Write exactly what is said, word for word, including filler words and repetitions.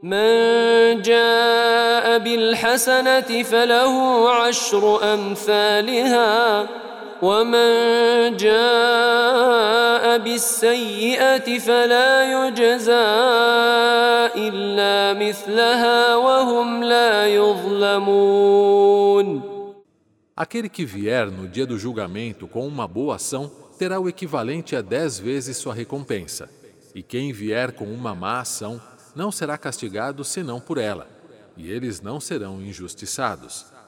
من جاء بالحسنة فله عشر أمثالها ومن جاء بالسيئة فلا يجزى إلا مثلها وهم لا يظلمون. Aquele que vier no dia do julgamento com uma boa ação terá o equivalente a dez vezes sua recompensa. E quem vier com uma má ação não será castigado senão por ela, e eles não serão injustiçados.